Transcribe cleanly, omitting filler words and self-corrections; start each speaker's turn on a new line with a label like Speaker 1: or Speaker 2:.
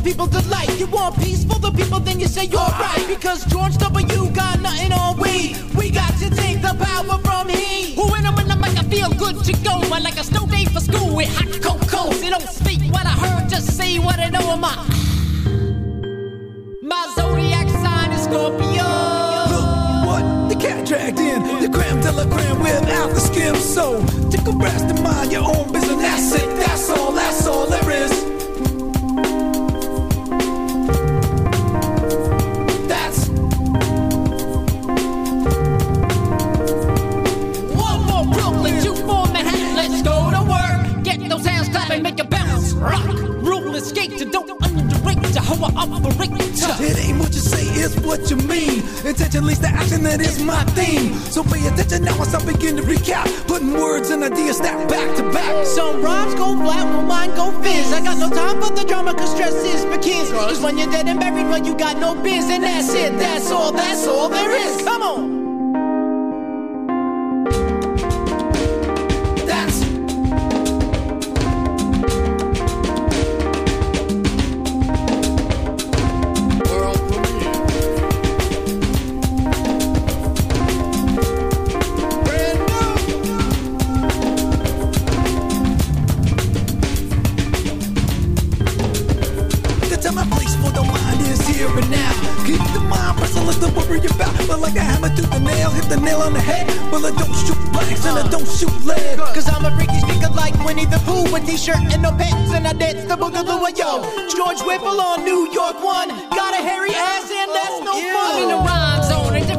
Speaker 1: people delight. You want peace for the people, then you say you're right. Because George W. got nothing on we. We got to take the power from he. Who in when I make I feel good to go. I like a snow day for school with hot cocoa. They don't speak what I heard, just say what I know. My zodiac sign is Scorpio.
Speaker 2: Look what the cat dragged in. The gram de la gram without the skim. So take a rest and mind your own business. That's it, that's all there is. That's
Speaker 1: one for Brooklyn, two for Manhattan. Let's go to work. Get those hands clapping, make a bounce, rock. Rule and skate, don't underrate to how I operate.
Speaker 2: It ain't what you say, it's what you mean. Intention leads to action, that is my theme. So pay attention now as I begin to recap. Putting words and ideas stacked back to back.
Speaker 1: Some rhymes go flat, while mine go fizz. I got no time for the drama, cause stress is for kids. Cause when you're dead and buried, well, you got no biz. And that's it, that's all there is. Come on. Cause I'm a freaky speaker like Winnie the Pooh with t-shirt and no pants, and I dance the boogaloo. Yo, George Whipple on New York 1. Got a hairy ass and that's no fun. In the rhyme zone,